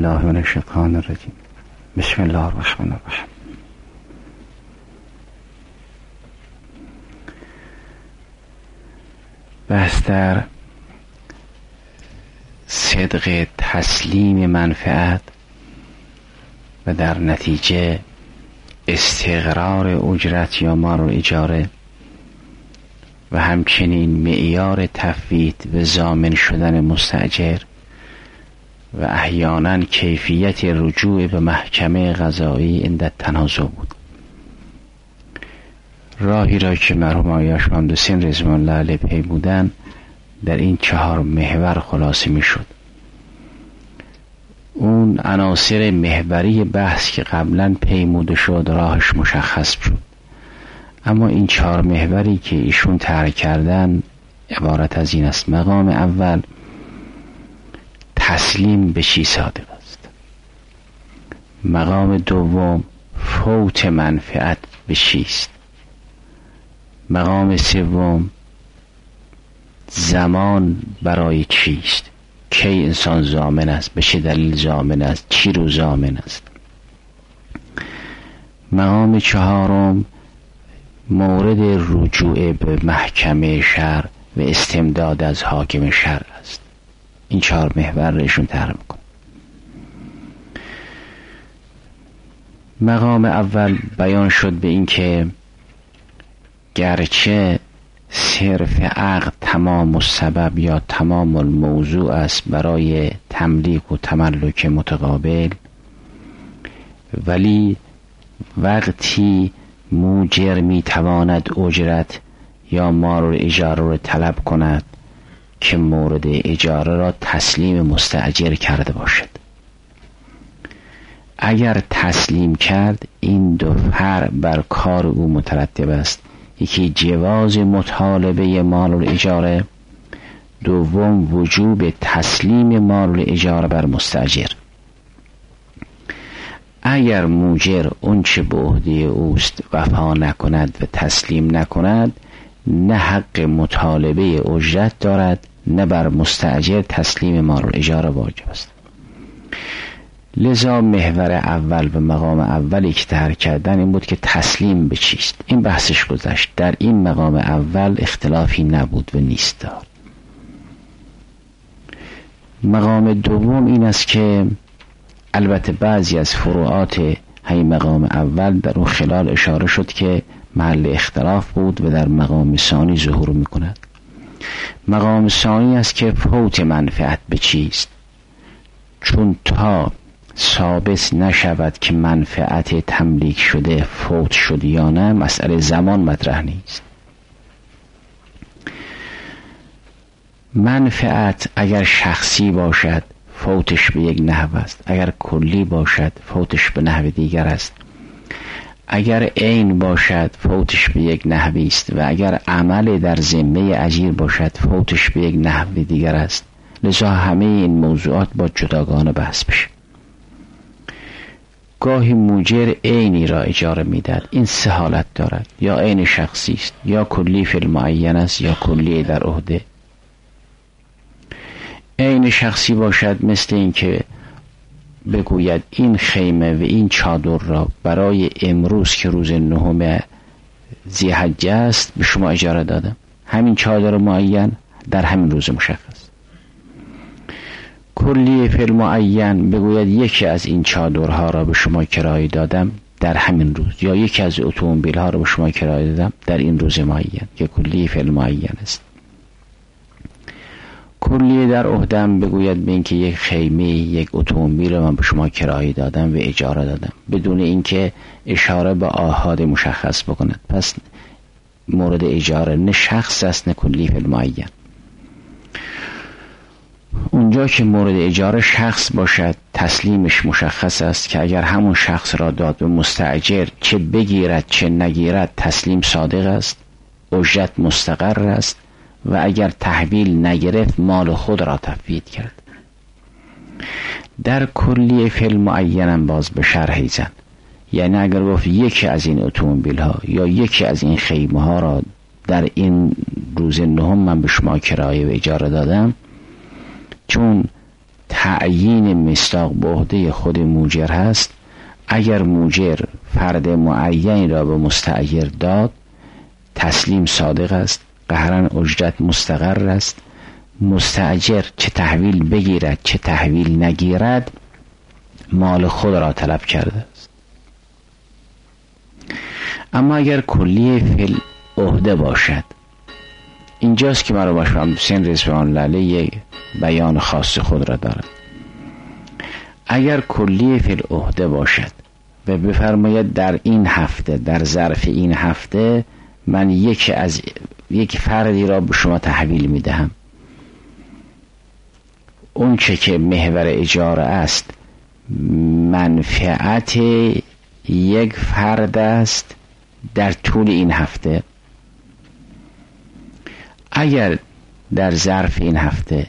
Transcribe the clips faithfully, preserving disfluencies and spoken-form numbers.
بالله من الشیطان الرجیم. بسم الله الرحمن الرحیم. بحث در صدق تسلیم منفعت و در نتیجه استقرار اجرت یا مال اجاره و همچنین معیار تفویت و ضامن شدن مستاجر و احیانا کیفیت رجوع به محکمه قضایی عند تنازع بود. راهی را که مرحوم آیاش مهندسین رضوان الله علیه پی بودن در این چهار محور خلاصه می شد. اون عناصر محوری بحث که قبلا پیموده شد راهش مشخص شد، اما این چهار محوری که ایشون طرح کردن عبارت از این است: مقام اول تسلیم به چی صادق است، مقام دوم فوت منفعت به چیست، مقام سوم زمان برای چیست، کی انسان ضامن است، به چه دلیل ضامن است، چی رو ضامن است، مقام چهارم مورد رجوع به محکمه شرع و استمداد از حاکم شرع است. این چهار محور رو ایشون طرح میکنه. مقام اول بیان شد به این که گرچه صرف عقد تمام السبب یا تمام الموضوع است برای تملیک و تملک متقابل، ولی وقتی موجر می تواند اجرت یا مال اجاره را طلب کند که مورد اجاره را تسلیم مستاجر کرده باشد. اگر تسلیم کرد این دو فرع بر کار او مترتب است: یکی جواز مطالبه مال الاجاره، دوم وجوب تسلیم مال الاجاره بر مستاجر. اگر موجر اون چه به عهده اوست وفا نکند و تسلیم نکند، نه حق مطالبه اجرت دارد نه بر مستاجر تسلیم مال اجاره واجب است. لذا محور اول و مقام اولی که طرح کردن این بود که تسلیم به چیست. این بحثش گذشت. در این مقام اول اختلافی نبود و نیست دار. مقام دوم این است که البته بعضی از فروعات همین مقام اول در اون خلال اشاره شد که محل اختلاف بود و در مقام ثانی ظهور میکند. مقام ثانی است که فوت منفعت به چیست، چون تا ثابت نشود که منفعت تملیک شده فوت شد یا نه، مسئله زمان مطرح نیست. منفعت اگر شخصی باشد فوتش به یک نحو است، اگر کلی باشد فوتش به نحو دیگر است، اگر عین باشد فوتش به یک نحوی است و اگر عمل در ذمه اجیر باشد فوتش به یک نحو دیگر است. لذا همه این موضوعات با جداگانه بحث بشه. گاهی موجر عینی را اجاره میدهد، این سه حالت دارد: یا عین شخصی است، یا کلی فی المعین است، یا کلی در عهده. عین شخصی باشد مثل این که بگوید این خیمه و این چادر را برای امروز که روز نهم ذی‌حجه است به شما اجاره دادم، همین چادر معین در همین روز مشخص. کلی فی المعین بگوید یکی از این چادرها را به شما کرایه دادم در همین روز، یا یکی از اتومبیل ها را به شما کرایه دادم در این روز معین که کلی فی المعین است. کلی در عهدم بگوید به اینکه یک خیمه یک اتومبیل رو من به شما کرایه دادم و اجاره دادم، بدون اینکه اشاره به آحاد مشخص بکند. پس مورد اجاره نه شخص است نه کلی فی المعین. اونجا که مورد اجاره شخص باشد تسلیمش مشخص است که اگر همون شخص را داد به مستاجر چه بگیرد چه نگیرد تسلیم صادق است، اجرت مستقر است و اگر تحویل نگرفت مال خود را تفویض کرد. در کلی فی المعین باز به شرحی زن، یعنی اگر گفت یکی از این اتومبیل ها یا یکی از این خیمه ها را در این روز نهم من به شما کرایه و اجاره دادم، چون تعیین مصداق به عهده خود موجر هست. اگر موجر فرد معین را به مستأجر داد، تسلیم صادق است، قهرن اجرت مستقر است. مستأجر چه تحویل بگیرد چه تحویل نگیرد، مال خود را طلب کرده است. اما اگر کلیه فی العهده باشد، اینجاست که مرا باشم حسین رضوان لاله یک بیان خاص خود را دارد. اگر کلیه فی العهده باشد و بفرماید در این هفته، در ظرف این هفته من یکی از یک فردی را به شما تحویل می دهم، اون چه که محور اجاره است منفعت یک فرد است در طول این هفته. اگر در ظرف این هفته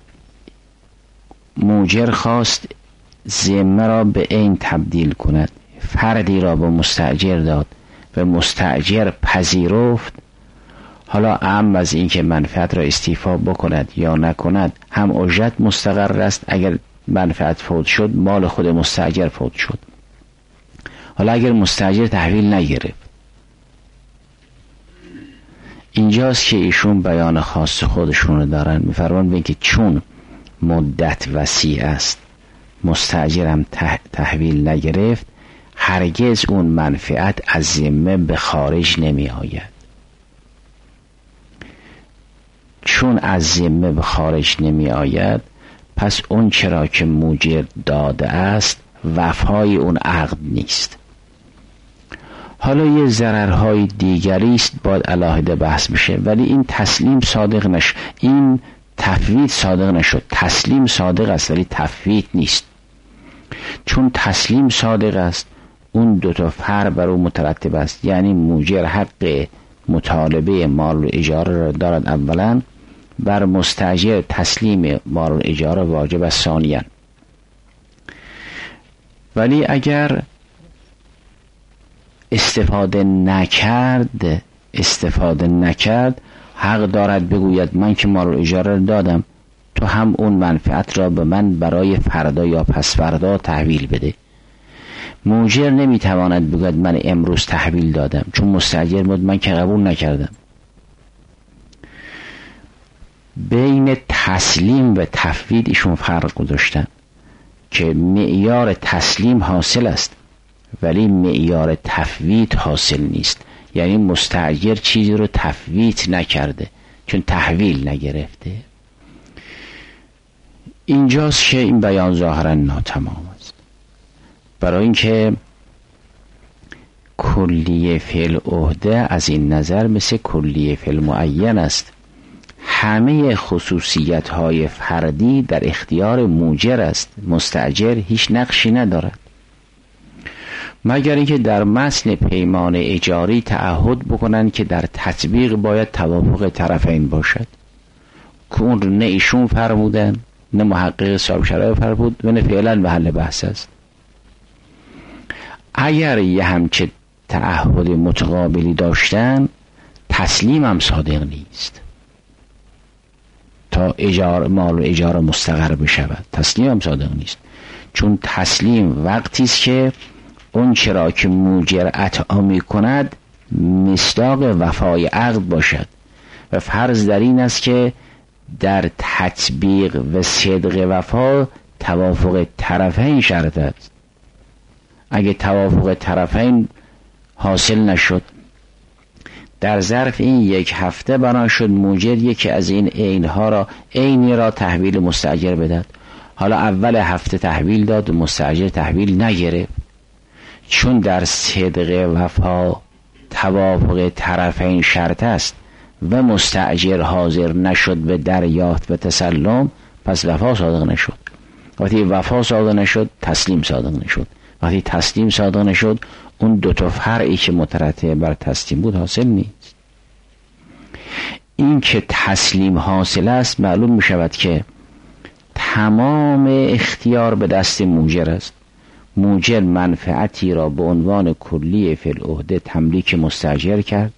موجر خواست ذمه را به عین تبدیل کند، فردی را به مستأجر داد و مستأجر پذیرفت، حالا اهم از این که منفعت را استیفا بکند یا نکند، هم اجرت مستقر است. اگر منفعت فوت شد، مال خود مستأجر فوت شد. حالا اگر مستأجر تحویل نگرفت، اینجاست که ایشون بیان خاص خودشون رو دارن. میفرمان بگن که چون مدت وسیع است، مستأجر هم تحویل نگرفت، هرگز اون منفعت از ذمه به خارج نمی آید. چون از ذمه به خارج نمی آید، پس اون چرا که موجر داده است وفای اون عقد نیست. حالا یه ضررهای دیگری است باید علاهده بحث بشه، ولی این تسلیم صادق نشد، این تفویض صادق نشد. تسلیم صادق است ولی تفویض نیست. چون تسلیم صادق است، اون دو تا فرع بر او مترتب است. یعنی موجر حق مطالبه مال و اجاره را دارد اولا، بر مستأجر تسلیم مال و اجاره واجب است ثانیاً. ولی اگر استفاده نکرد استفاده نکرد حق دارد بگوید من که مال و اجاره را دادم، تو هم اون منفعت را به من برای فردا یا پس فردا تحویل بده. موجر نمیتواند بگوید من امروز تحویل دادم، چون مستأجر بود من که قبول نکردم. بین تسلیم و تفویض ایشون فرق گذاشتن که معیار تسلیم حاصل است ولی معیار تفویض حاصل نیست. یعنی مستأجر چیزی رو تفویض نکرده چون تحویل نگرفته. اینجاست که این بیان ظاهرا ناتمام است، برای اینکه کلیه فی العهده از این نظر مثل کلیه فی المعین است. همه خصوصیت های فردی در اختیار موجر است، مستأجر هیچ نقشی ندارد، مگر اینکه در متن پیمان اجاری تعهد بکنن که در تطبیق باید توافق طرفین باشد، که اون نه ایشون فرمودن نه محقق صاحب شرایع فرمود و نه فعلا محل بحث است. اگر یه همچه تعهد متقابلی داشتن، تسلیم هم صادق نیست تا اجاره مال و اجاره مستقر بشود. تسلیم هم صادق نیست، چون تسلیم وقتی است که اون چرا که موجر اطاع می کند مصداق وفای عقد باشد، و فرض در این است که در تطبیق و صدق وفا توافق طرفین شرط است. اگه توافق طرفین حاصل نشد، در ظرف این یک هفته بنا شد موجر یکی از این عینها را عینی را تحویل مستأجر بدهد، حالا اول هفته تحویل داد و مستأجر تحویل نگرفت، چون در صدق وفا توافق طرفین شرط است و مستأجر حاضر نشد به دریافت و تسلم، پس وفا صادق نشد. وقتی وفا صادق نشد تسلیم صادق نشد. وقتی تسلیم صادق نشد اون دو تا فرعی که مترتب بر تسلیم بود حاصل نیست. این که تسلیم حاصل است معلوم می شود که تمام اختیار به دست موجر است. موجر منفعتی را به عنوان کلی فی العهده تملیک مستأجر کرد،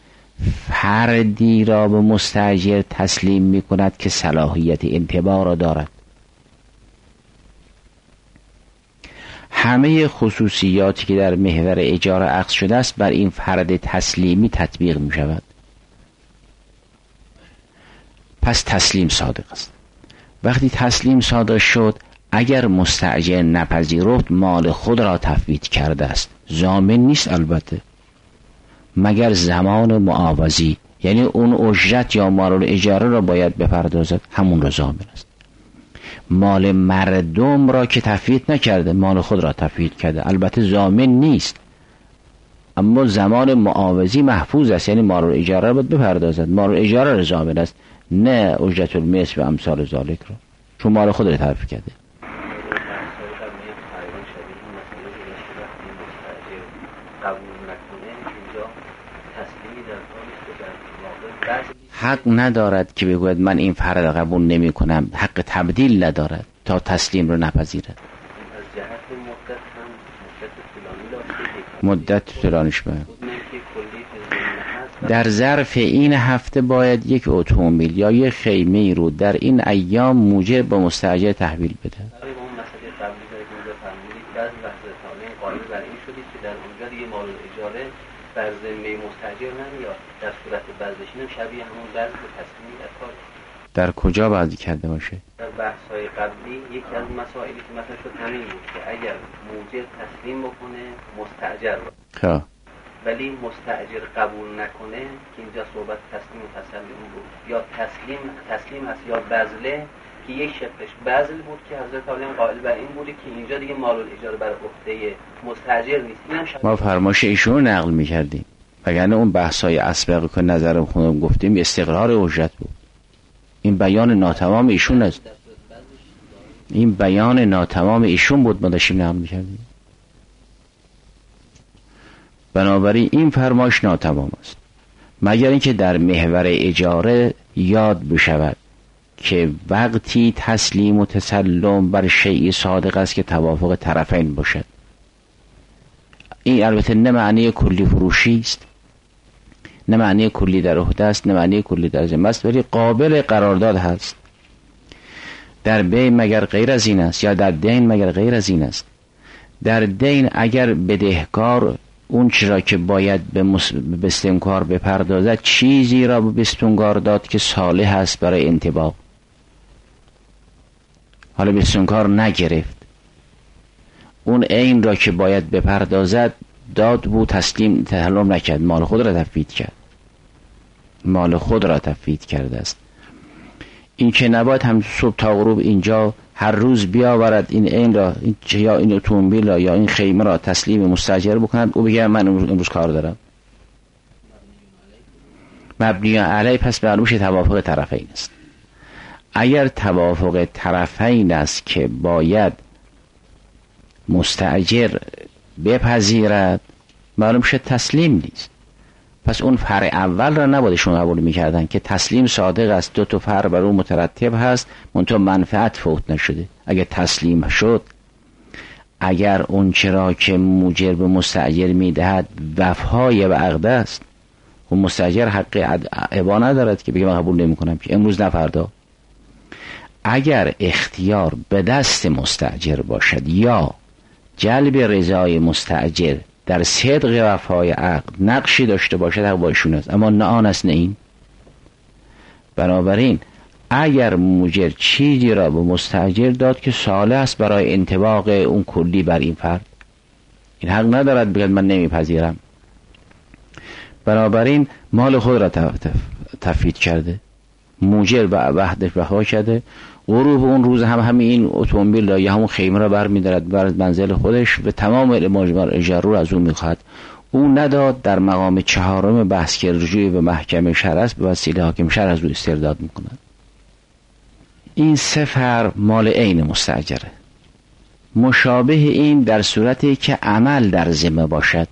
فردی را به مستأجر تسلیم می کند که صلاحیت انتباع را دارد. همه خصوصیاتی که در محور اجاره عقد شده است بر این فرد تسلیمی تطبیق می شود. پس تسلیم صادق است. وقتی تسلیم صادق شد، اگر مستأجر نپذیرفت مال خود را تفویض کرده است. ضامن نیست البته، مگر زمان معاوضی، یعنی اون اجرت یا مال اجاره را باید بپردازد، همون را ضامن است. مال مردم را که تفویض نکرده، مال خود را تفویض کرده، البته ضامن نیست، اما زمان معاوضی محفوظ است، یعنی مال اجاره را باید بپردازد. مال اجاره را ضامن است، نه اجرت المثل و امثال ذالک را، چون مال خود را تفویض کرده. حق ندارد که بگوید من این فرد قبول نمی کنم، حق تبدیل ندارد تا تسلیم رو نپذیرد. مدت طولانیش باید در ظرف این هفته باید یک اتومبیل یا یک خیمه رو در این ایام موجب به مستاجر تحویل بده. بر ذمه مستاجر نمیاد، در صورت بازدهشی شبیه همون بازد تسلیمی در کار. در کجا بازی کرده باشه؟ در بحث‌های قبلی یکی از مسائلی که مطرح شد همین بود که اگر موجب تسلیم بکنه مستاجر رو، خب ولی مستاجر قبول نکنه، که اینجا صحبت تسلیم و تسلیم بود، یا تسلیم تسلیم هست یا بذله، که یک شقش بذل بود که حضرت علی قائل بر این بوده که اینجا دیگه مال الاجاره بر عهده مستاجر نیست. اینم ما فرمایش ایشون رو نقل می‌کردیم، وگرنه اون بحث‌های اسبق که نظر خودم گفتیم استقرار اجرت بود. این بیان ناتمام ایشون است، این بیان ناتمام ایشون بود، ما داشتیم نقل می‌کردیم. بنابراین این فرمایش ناتمام است، مگر اینکه در محور اجاره یاد بشود که وقتی تسلیم و تسلم بر شیء صادق است که توافق طرفین باشد. این البته نه معنی کلی فروشی است، نه معنی کلی در عهده است، نه معنی کلی در ذمه است، ولی قابل قرارداد هست. در بیع مگر غیر از این است، یا در دین مگر غیر از این است. در دین اگر بدهکار اون چرا که باید به بستانکار بپردازد چیزی را به بستانکار داد که صالح است برای انطباق، حالا بستانکار نگرفت، اون عین را که باید بپردازد داد بود، تسلیم تسلم نکرد، مال خود را تفویض کرد، مال خود را تفویض کرده است. این که نباید هم صبح تا غروب اینجا هر روز بیاورد این عین را، این یا این اتومبیل را یا این خیمه را تسلیم مستاجر بکند، او بگه من امروز کار دارم. مبنی علیه پس معلوم شه توافق طرفین است. اگر توافق طرفین است که باید مستاجر بپذیرد، معلوم شه تسلیم نیست. پس اون فرع اول را نباید شما قبول میکردن که تسلیم صادق است، دو تا فرع بر اون مترتب هست، منتها منفعت فوت نشده. اگر تسلیم شد، اگر اون چرا که موجب به مستاجر میدهد وفای به عقد است، و مستاجر حق ابا ندارد که بگه من قبول نمی کنم که امروز نه فردا. اگر اختیار به دست مستاجر باشد یا جلب رضای مستاجر در صدق وفای عقد نقشی داشته باشد، حق با ایشون است، اما نه آن است نه این. بنابراین اگر موجر چیزی را به مستاجر داد که صالح است برای انطباق اون کلی بر این فرد، این حق ندارد بگه من نمیپذیرم. بنابراین مال خود را تفویض کرده، موجر به وحدش وفا کرده، غروب اون روز هم همین این اتومبیل را یا همون خیمه را برمی‌دارد بر منزل خودش و تمام ماجرا اجاره رو از اون می‌خواد. اون نداد، در مقام چهارم بحث که رجوع به محکمه شرع است، به وسیله حاکم شرع از او استرداد می‌کند. این سفر مال عین مستاجره. مشابه این در صورتی که عمل در ذمه باشد،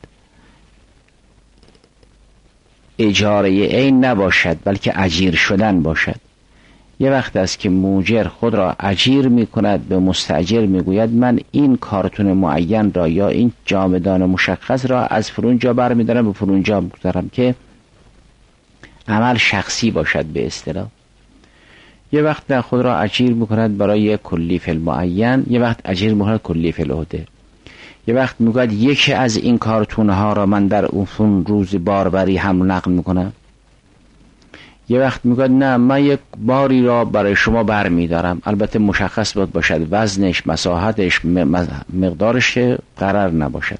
اجاره عین نباشد بلکه اجیر شدن باشد. یه وقت است که موجر خود را اجیر می کند، به مستاجر می گوید من این کارتون معین را یا این جامدان مشخص را از فرون جا بر می دارم به فرون جا می دارم، که عمل شخصی باشد به اصطلاح. یه وقت خود را اجیر می کند برای کلیف المعین، یه وقت اجیر می کند کلیف العهده. یه وقت میگوید یکی از این کارتون ها را من در اون روز باربری هم نقل میکنم، یه وقت میگوید نه من یک باری را برای شما بر میدارم، البته مشخص باید باشد وزنش، مساحتش، مقدارش که قرار نباشد.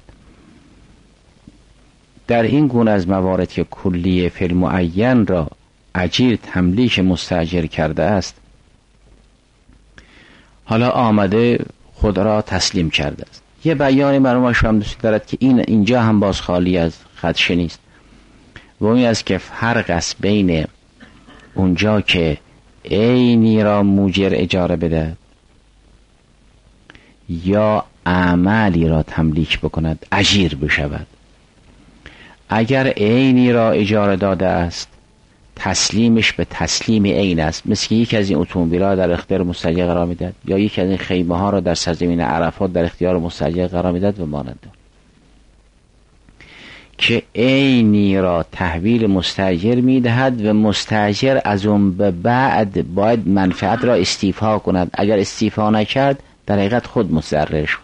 در این گونه از موارد که کلیه فعل معین را اجیر تملیک مستاجر کرده است، حالا آمده خود را تسلیم کرده است. یه بیانی مرحوم شمدوستی دارد که این اینجا هم باز خالی از خدشه نیست و این است که فرق است بین اونجا که عینی را موجر اجاره بده یا عملی را تملیک بکند اجیر بشود. اگر عینی را اجاره داده است تسلیمش به تسلیم عین است، مثل یکی از این اتومبیل‌ها در اختیار مستاجر قرار میداد یا یکی از این خیمه ها را در سرزمین عرفات در اختیار مستاجر قرار میداد و مانند که عینی را تحویل مستاجر میدهد و مستاجر از اون به بعد باید منفعت را استیفا کند. اگر استیفا نکرد در حقیقت خود مضطر شد.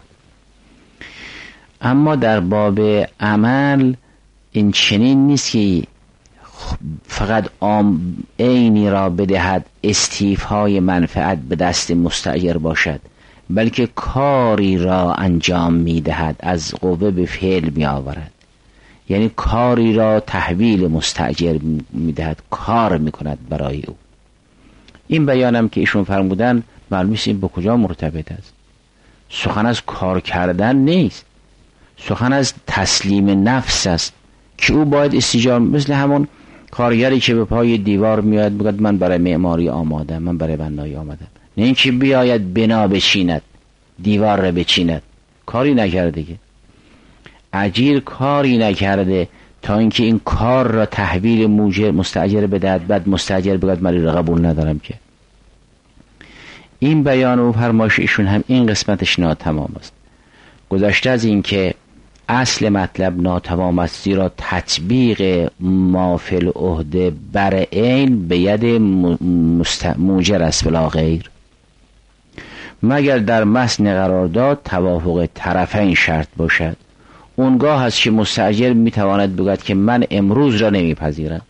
اما در باب عمل این چنین نیست که فقط عینی را بدهد استیفای منفعت به دست مستاجر باشد، بلکه کاری را انجام میدهد، از قوه به فعل می آورد، یعنی کاری را تحویل مستاجر میدهد، کار میکند برای او. این بیانم که ایشون فرمودن معلوم است این به کجا مرتبط است. سخن از کار کردن نیست، سخن از تسلیم نفس است که او باید استیجار، مثل همون کارگری که به پای دیوار میاد میگه من برای معماری آمادم، من برای بنایی آمادم، نه اینکه بیاید بنا بچیند، دیوار را بچیند. کاری نکرده که اجیر کاری نکرده تا اینکه این کار را تحویل موجر مستاجر بدهد، بعد مستاجر بگه من را قبول ندارم. که این بیان و فرمایش ایشون هم این قسمتش ناتمام است. گذشته از این که اصل مطلب ناتمام است، زیرا تطبیق ما فی العهده بر عین به ید موجر است بلا غیر، مگر در متن قرارداد توافق طرفین شرط باشد. اونگاه هست که مستاجر میتواند بگوید که من امروز را نمیپذیرم.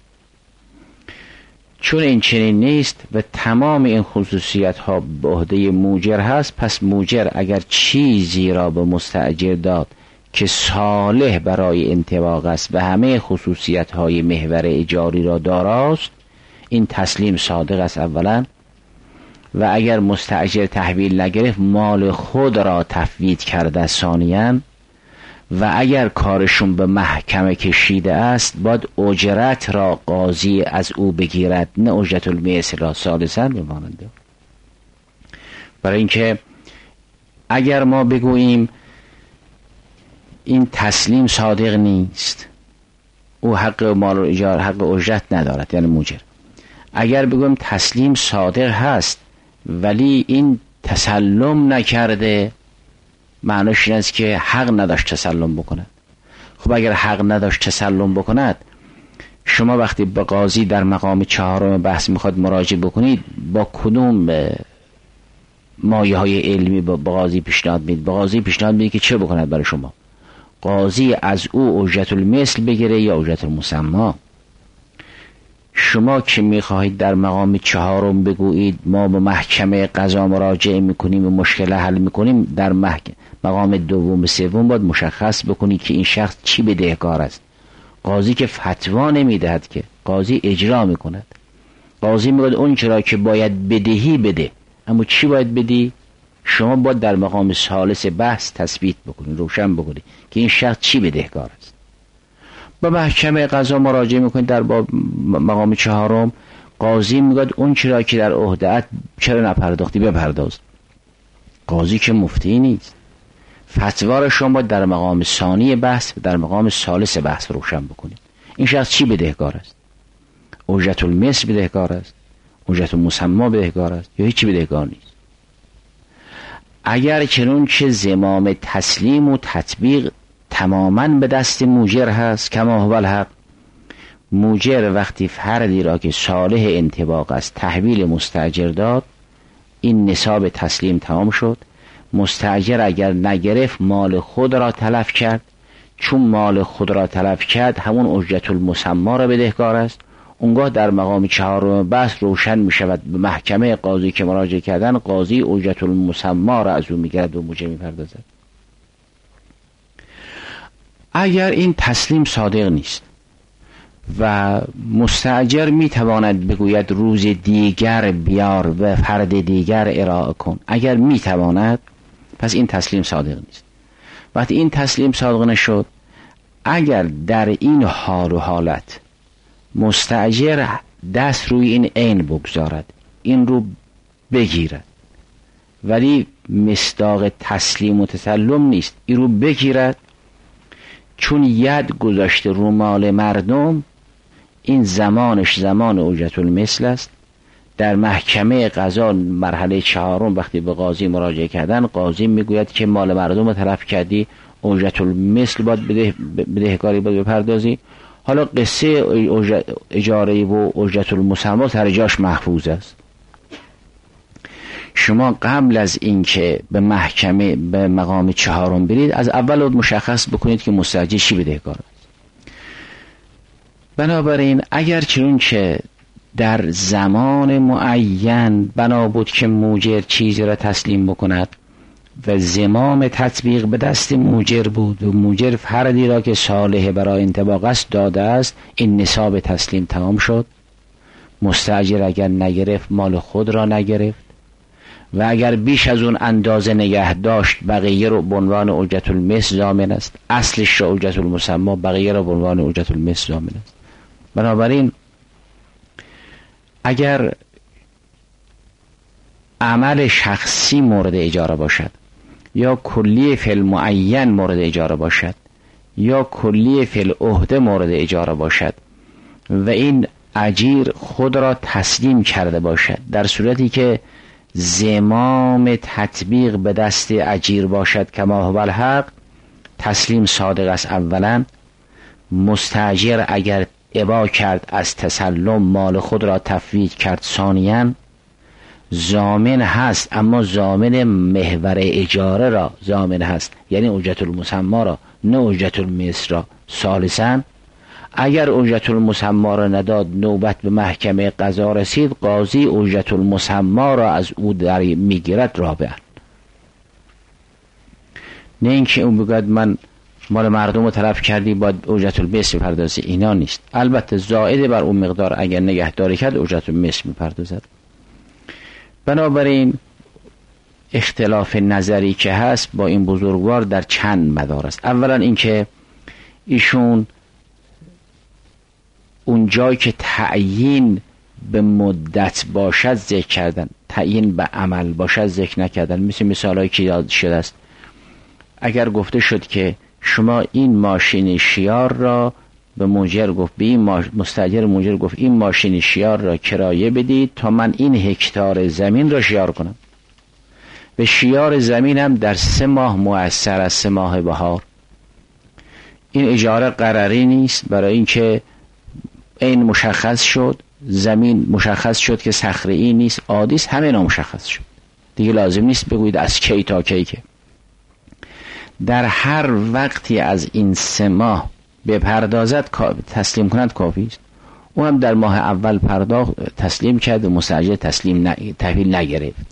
چون این چنین نیست و تمام این خصوصیت ها به عهده موجر هست، پس موجر اگر چیزی را به مستاجر داد که صالح برای انطباق است و همه خصوصیت های محور اجاری را داراست، این تسلیم صادق است اولا، و اگر مستاجر تحویل نگرفت مال خود را تفویض کرده ثانیاً، و اگر کارشون به محکمه کشیده است باید اجرت را قاضی از او بگیرد، نه اجرت المثل را ثالثاً بمانند. برای اینکه اگر ما بگوییم این تسلیم صادق نیست، او حق مال و اجاره، حق اجرت ندارد، یعنی موجر. اگر بگوییم تسلیم صادق هست ولی این تسلم نکرده، معنیش این است که حق نداشت تسلم بکند. خب اگر حق نداشت تسلم بکند، شما وقتی به قاضی در مقام چهارم بحث میخواد مراجعه بکنید، با کدوم مایه های علمی با قاضی پیشنهاد میدید؟ با قاضی پیشنهاد میدید که چه بکند برای شما؟ قاضی از او اجرت المثل بگیره یا اجرت المسمى. شما که میخواهید در مقام چهارم بگویید ما به محکمه قضا مراجعه میکنیم و مشکل حل میکنیم، در محکمه مقام دوم سوم باید مشخص بکنید که این شخص چی بدهکار است. قاضی که فتوا نمیدهد، که قاضی اجرا میکند. قاضی میگه اون چرا که باید بدهی بده، اما چی باید بدی؟ شما باید در مقام ثالث بحث تثبیت بکنید، روشن بکنید که این شخص چی بدهکار است. با محکمه قضا مراجعه میکنید در مقام چهارم، قاضی میگه اون چرا که در عهده‌ات چرا نپرداختی بپرداز. قاضی که مفتی نیست. فتوا شما باید در مقام ثانی بحث و در مقام ثالث بحث روشن بکنید. این شخص چی بدهکار است؟ اجرت المثل بدهکار است؟ اجرت المسمى بدهکار است؟ یا هیچی بدهکار نیست؟ اگر چنانچه زمام تسلیم و تطبیق تماما به دست موجر هست، کما هو الحق، موجر وقتی فردی را که صالح انطباق است تحویل مستاجر داد، این نصاب تسلیم تمام شد. مستأجر اگر نگرفت مال خود را تلف کرد. چون مال خود را تلف کرد همون اجرت المسما را بدهکار است. اونگاه در مقام چهارم بحث روشن می شود به محکمه قاضی که مراجعه کردن، قاضی اجرت المسما را از او میگیرد و موجب میپردازد. اگر این تسلیم صادق نیست و مستأجر میتواند بگوید روز دیگر بیار و فرد دیگر ارائه کن، اگر میتواند پس این تسلیم صادق نیست. وقتی این تسلیم صادق نشد، اگر در این حال و حالت مستأجر دست روی این عین بگذارد، این رو بگیرد، ولی مصداق تسلیم و تسلم نیست، این رو بگیرد، چون ید گذاشته رو مال مردم، این زمانش زمان اجرت المثل است. در محکمه قضا مرحله چهارم وقتی به قاضی مراجعه کردن، قاضی میگوید که مال مردم رو تلف کردی، اجرت المثل باید بده بدهکاری باید بپردازی. حالا قصه اجاره و اجرت المسما سر جاش محفوظ است. شما قبل از اینکه به محکمه به مقام چهارم برید، از اول مشخص بکنید که مستأجر چی بدهکار است. بنابراین اگر چون که در زمان معین بنا بود که موجر چیزی را تسلیم بکند و زمام تطبیق به دست موجر بود و موجر فردی را که صالح برای انطباق است داده است، این نصاب تسلیم تمام شد. مستأجر اگر نگرفت مال خود را نگرفت و اگر بیش از اون اندازه نگه داشت بقیه رو به عنوان اجرت المثل ضامن است. اصلش را اجرت المسما، بقیه را به عنوان اجرت المثل ضامن است. بنابراین اگر عمل شخصی مورد اجاره باشد یا کلی فعل معین مورد اجاره باشد یا کلی فعل عهده مورد اجاره باشد و این اجیر خود را تسلیم کرده باشد، در صورتی که زمام تطبیق به دست اجیر باشد کما هو الحق، تسلیم صادق است. اولا مستأجر اگر ابا کرد از تسلم مال خود را تفویض کرد، ثانیاً ضامن هست، اما ضامن محور اجاره را ضامن هست، یعنی اجرت المسما را، نه اجرت المثل را. ثالثاً اگر اجرت المسما را نداد، نوبت به محکمه قضا رسید، قاضی اجرت المسما را از او در میگیرد. رابعاً نه اینکه اون بگوید من مال مردم رو تلف کردی باید اجرت المثل بپردازی، اینا نیست. البته زائد بر اون مقدار اگر نگهداری کرد اجرت المثل میپردازد. بنابراین اختلاف نظری که هست با این بزرگوار در چند مدار است. اولا اینکه ایشون اون جایی که تعیین به مدت باشد ذکر کردن، تعیین به عمل باشد ذکر نکردن. مثل مثالایی که یاد شده است، اگر گفته شد که شما این ماشین شیار را به موجر گفت، به این مستاجر موجر گفت این ماشین شیار را کرایه بدید تا من این هکتار زمین را شیار کنم. به شیار زمینم در سه ماه مؤثر از سه ماه بهار. این اجاره قراری نیست، برای اینکه این مشخص شد، زمین مشخص شد که صخره‌ای نیست، عادی است، همه اینا مشخص شد. دیگه لازم نیست بگویید از کی تا کی. که در هر وقتی از این سه ماه بپردازد تسلیم کند کافی است. او هم در ماه اول پرداخت تسلیم کرد و مستأجر تسلیم ن... تحویل نگرفت.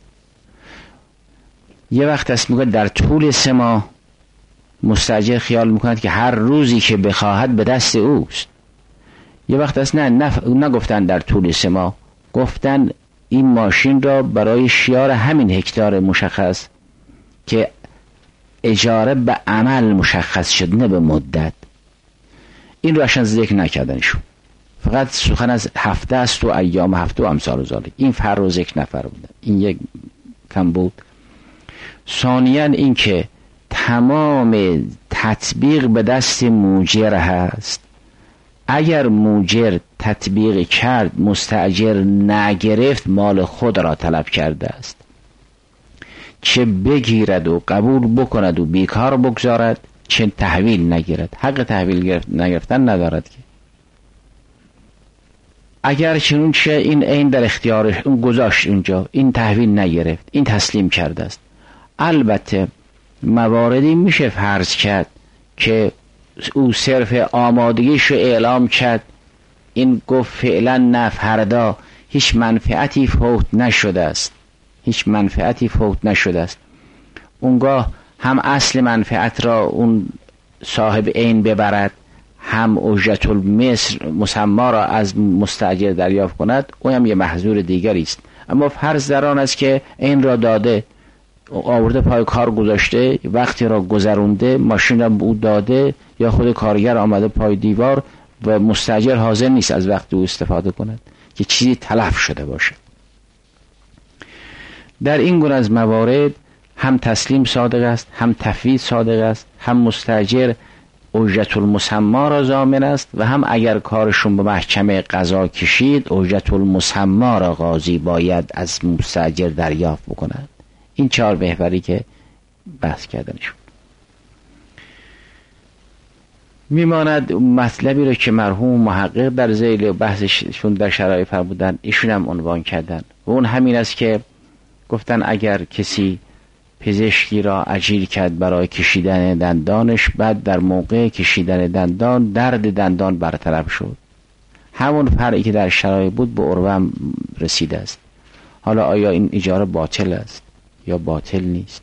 یه وقت است میگه در طول سه ماه مستأجر خیال میکند که هر روزی که بخواهد به دست اوست. یه وقت است نه نف... نگفتن در طول سه ماه، گفتن این ماشین را برای شیار همین هکتار مشخص که اجاره به عمل مشخص شد نه به مدت. این رو اصلا ذکر نکردنشون، فقط سخن از هفته است و ایام هفته و امثال و ذالک. این فر رو ذکر نفرمودن، این یک کم بود. ثانیاً این که تمام تطبیق به دست موجر هست. اگر موجر تطبیق کرد مستأجر نگرفت، مال خود را طلب کرده است، چه بگیرد و قبول بکند و بیکار بگذارد، چه تحویل نگیرد. حق تحویل گرفت نگرفتن ندارد. که اگر چنون چه این این در اختیارش اون گذاشت اونجا، این تحویل نگرفت، این تسلیم کرده است. البته مواردی میشه فرض کرد که او صرف آمادگیش رو اعلام کرد، این گفت فعلا نه فردا، هیچ منفعتی فوت نشده است، هیچ منفعتی فوت نشده است. اونگاه هم اصل منفعت را اون صاحب عین ببرد، هم اجرت المثل مسما را از مستاجر دریافت کند، او هم یه محظور دیگری است. اما فرض در آن است که این را داده، آورده پای کار گذاشته، وقتی را گذرونده، ماشین را به او داده، یا خود کارگر آمده پای دیوار و مستاجر حاضر نیست از وقت او استفاده کند که چیزی تلف شده باشه. در این گونه از موارد هم تسلیم صادق است، هم تفویض صادق است، هم مستاجر اجرت المسما را ضامن است و هم اگر کارشون به محکمه قضا کشید اجرت المسما را قاضی باید از مستاجر دریافت بکند. این چهار محوری که بحث کردنشون میماند. مطلبی رو که مرحوم محقق در ذیل بحثشون در شرایع فرمودن ایشون هم عنوان کردن و اون همین است که گفتن اگر کسی پزشکی را اجیر کرد برای کشیدن دندانش، بعد در موقع کشیدن دندان درد دندان برطرف شد، همون فرعی که در شرایع بود به عروه رسیده است. حالا آیا این اجاره باطل است یا باطل نیست؟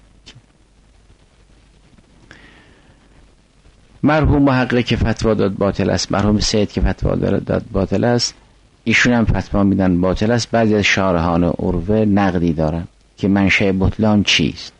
مرحوم محقق که فتوا داد باطل است، مرحوم سید که فتوا داد باطل است، ایشون هم فتوا میدن باطل است. بعضی از شارحان عروه نقدی دارن که منشأ بطلان چیست.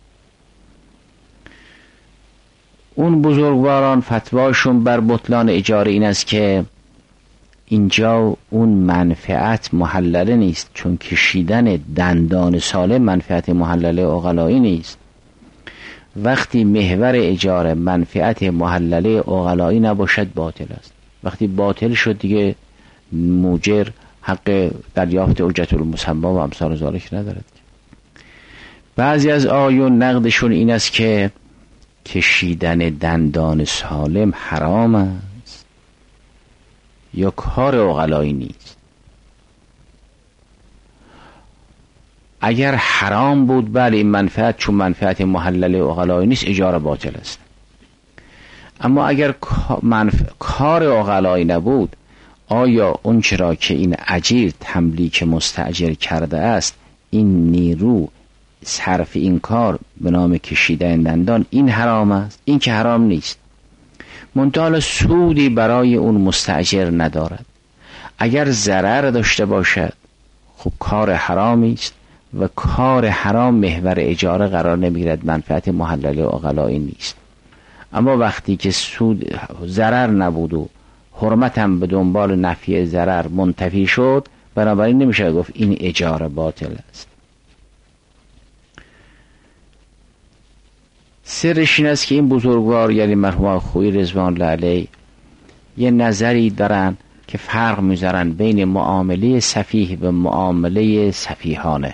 اون بزرگواران فتواشون بر بطلان اجاره این است که اینجا اون منفعت محلله نیست، چون کشیدن دندان سالم منفعت محلله عقلایی نیست. وقتی محور اجاره منفعت محلله عقلایی نباشد باطل است. وقتی باطل شد دیگه موجر حق دریافت اجرت المسما و امثال ذالک ندارد. بعضی از آیون نقدشون این است که کشیدن دندان سالم حرام است یا کار عقلایی نیست. اگر حرام بود بله این منفعت چون منفعت محلل عقلایی نیست اجاره باطل است. اما اگر منف... کار عقلایی نبود، آیا اون چرا که این اجیر تملیک مستاجر کرده است این نیرو صرف این کار به نام کشیدن دندان این حرام است؟ این که حرام نیست، منتها سودی برای اون مستاجر ندارد. اگر ضرر داشته باشد خب کار حرامی است و کار حرام محور اجاره قرار نمیگیرد، منفعت محلل عقلایی نیست. اما وقتی که سود ضرر نبود و حرمت هم به دنبال نفی ضرر منتفی شد، بنابراین نمیشه گفت این اجاره باطل است. سرش این است که این بزرگوار یعنی مرحوم خویی رضوان الله علیه یه نظری دارن که فرق میذارن بین معامله سفیه و معامله سفیهانه.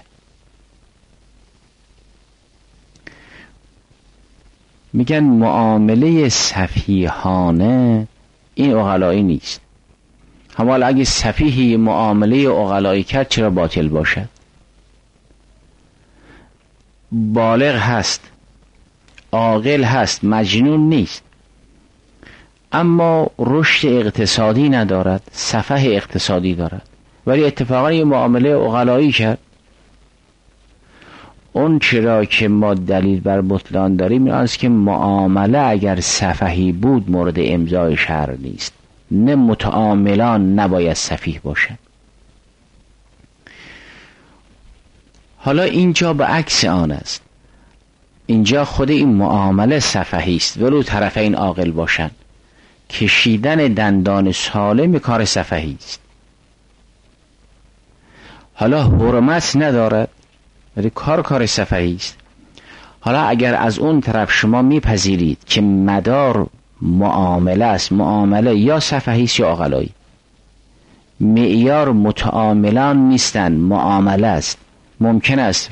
میگن معامله سفیهانه این عقلایی نیست. حالا اگه سفیهی معامله عقلایی کرد چرا باطل باشد؟ بالغ هست، عاقل هست، مجنون نیست، اما رشد اقتصادی ندارد، سفه اقتصادی دارد، ولی اتفاقا یه معامله عقلایی کرد. اون چرا که ما دلیل بر بطلان داریم این است که معامله اگر سفهی بود مورد امضای شرع نیست، نه متعاملان نباید سفیه باشن. حالا اینجا به عکس آن است، اینجا خود این معامله سفهی است ولو طرفین عاقل باشن. کشیدن دندان سالم کار سفهی است، حالا حرمت ندارد ولی کار کار سفهی است. حالا اگر از اون طرف شما میپذیرید که مدار معامله است، معامله یا سفهی است یا عقلایی، معیار متعاملان نیستن، معامله است. ممکن است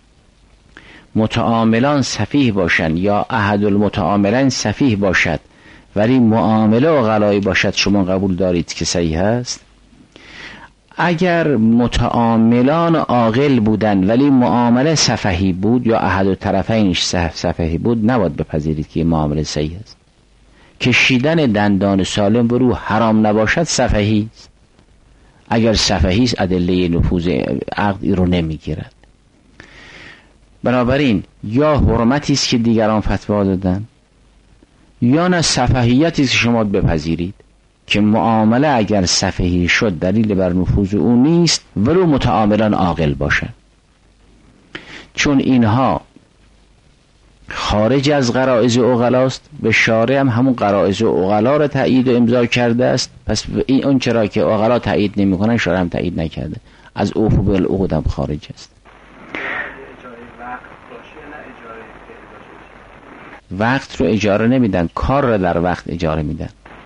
متعاملان سفیه باشند یا احد المتعاملین سفیه باشد ولی معامله عقلایی باشد، شما قبول دارید که صحیح است؟ اگر متعاملان عاقل بودن ولی معامله سفهی بود یا احد الطرفینش سفهی بود، نباید بپذیرید که معامله صحیح است. کشیدن دندان سالم به رو حرام نباشد سفهی است. اگر سفهی است ادله نفوذ عقد رو نمیگیرد. بنابراین یا حرمتی است که دیگران فتوا دادن، یا نه سفهیتی است که شما بپذیرید که معامله اگر سفهی شد دلیل بر نفوذ او نیست ولو متعاملان عاقل باشن، چون اینها خارج از غرائز عقلاست. به شارع هم همون غرائز عقلا را تایید و امضا کرده است، پس این اون چرا که عقلا تایید نمی‌کنن شارع هم تایید نکرده، از اوفو بالعقود هم خارج است. وقت رو اجاره نمیدن، کار رو در وقت اجاره میدن.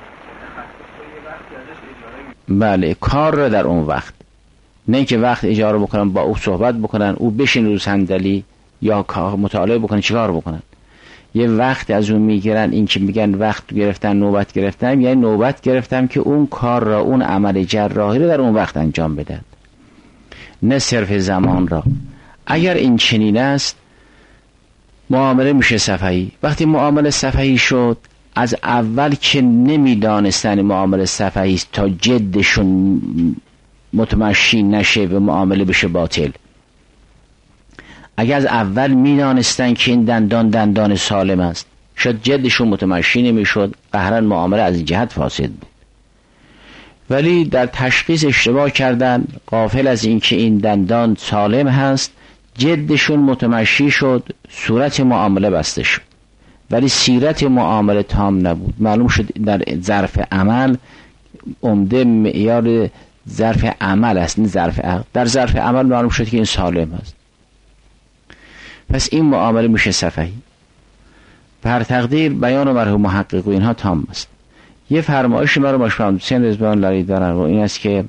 بله، کار رو در اون وقت، نه که وقت اجاره بکنن با او صحبت بکنن، او بشین رو صندلی یا مطالعه بکنن، چیکار بکنن. یه وقت از اون میگیرن. این که میگن وقت گرفتن، نوبت گرفتن، یعنی نوبت گرفتم که اون کار را، اون عمل جراحی رو در اون وقت انجام بدن، نه صرف زمان را. اگر این چنین است معامله میشه سفهی. وقتی معامله سفهی شد، از اول که نمیدانستن معامله سفهی است تا جدشون متمشی نشه و معامله بشه باطل. اگر از اول میدانستن که این دندان دندان سالم است، شاید جدشون متمشی نمیشد، قهرن معامله از این جهت فاسد بود. ولی در تشخیص اشتباه کردن، غافل از این که این دندان سالم هست، جدشون متمشی شد، صورت معامله بسته شد ولی سیرت معامله تام نبود. معلوم شد در ظرف عمل عمده معیار ظرف عمل است نه ظرف عقد. در ظرف عمل معلوم شد که این سالم است، پس این معامله میشه سفهی. بر تقدیر بیان و مرحوم محقق و اینها تام است. یه فرمایش مرحوم مشفق حسین رضوان الله دارن و این است که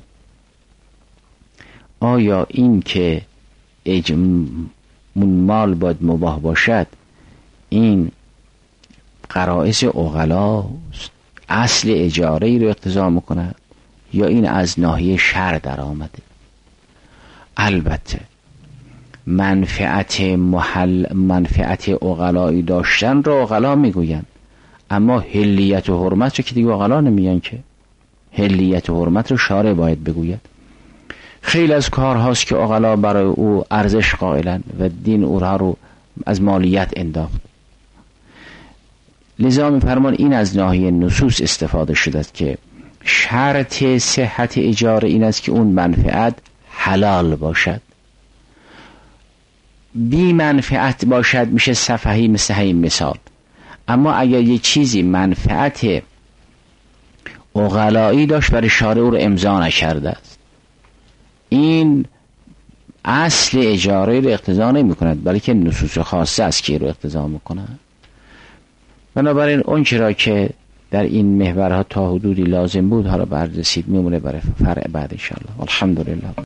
آیا این که مال باید مباح باشد این غرائز عقلاست، اصل اجاره ای رو اقتضا میکند، یا این از ناحیه شرع در آمده؟ البته منفعت محل منفعت عقلایی داشتن رو عقلا میگوین، اما حلیت و حرمت رو که دیگه عقلا نمیگن که. حلیت و حرمت رو شارع باید بگوید. خیلی از کار هاست که عقلا برای او ارزش قائلن و دین اونها رو از مالیت انداخت. لذا می‌فرمان این از ناحیه نصوص استفاده شده است که شرط صحت اجاره این است که اون منفعت حلال باشد. بی منفعت باشد میشه سفهی، مثل همین مثال. اما اگر یه چیزی منفعت عقلایی داشت برای شارع او رو امضا نکرده است، این اصل اجاره رو اقتضا نمی کند، بلکه نصوص خاصه است که رو اقتضا می کند. بنابراین اون چرا که در این محورها تا حدودی لازم بود ها رو بررسید، میمونه برای فرع بعد انشاءالله. الحمدلله.